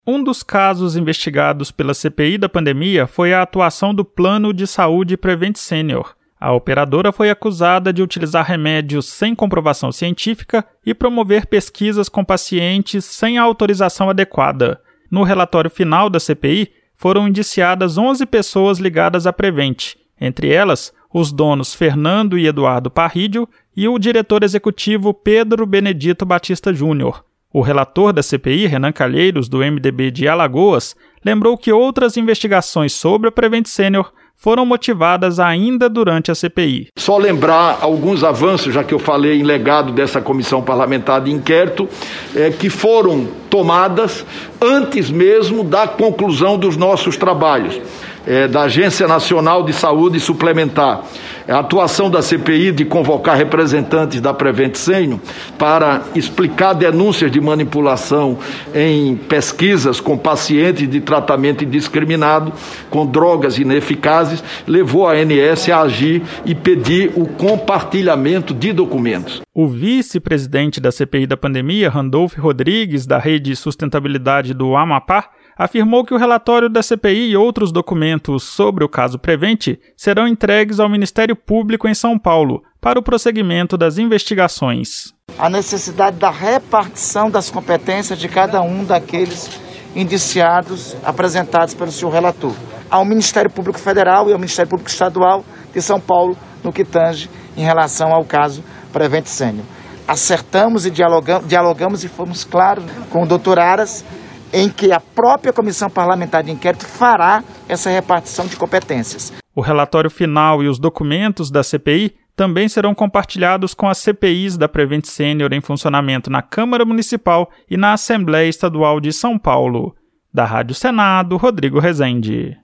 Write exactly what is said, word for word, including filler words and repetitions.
Um dos casos investigados pela C P I da pandemia foi a atuação do Plano de Saúde Prevent Senior. A operadora foi acusada de utilizar remédios sem comprovação científica e promover pesquisas com pacientes sem a autorização adequada. No relatório final da C P I, foram indiciadas onze pessoas ligadas à Prevent, entre elas os donos Fernando e Eduardo Parrídio e o diretor executivo Pedro Benedito Batista Júnior. O relator da C P I, Renan Calheiros, do M D B de Alagoas, lembrou que outras investigações sobre a Prevent Senior foram motivadas ainda durante a C P I. Só lembrar alguns avanços, já que eu falei em legado dessa comissão parlamentar de inquérito, é, que foram tomadas antes mesmo da conclusão dos nossos trabalhos. É, da Agência Nacional de Saúde Suplementar, a atuação da C P I de convocar representantes da Prevent Senior para explicar denúncias de manipulação em pesquisas com pacientes de tratamento indiscriminado com drogas ineficazes, levou a ANS a agir e pedir o compartilhamento de documentos. O vice-presidente da C P I da pandemia, Randolph Rodrigues, da Rede Sustentabilidade do Amapá, afirmou que o relatório da C P I e outros documentos sobre o caso Prevent serão entregues ao Ministério Público em São Paulo para o prosseguimento das investigações. A necessidade da repartição das competências de cada um daqueles indiciados apresentados pelo senhor relator ao Ministério Público Federal e ao Ministério Público Estadual de São Paulo no que tange em relação ao caso Prevent Senior. Acertamos e dialogamos, dialogamos e fomos claros com o doutor Aras em que a própria Comissão Parlamentar de Inquérito fará essa repartição de competências. O relatório final e os documentos da C P I também serão compartilhados com as C P Is da Prevent Senior em funcionamento na Câmara Municipal e na Assembleia Estadual de São Paulo. Da Rádio Senado, Rodrigo Rezende.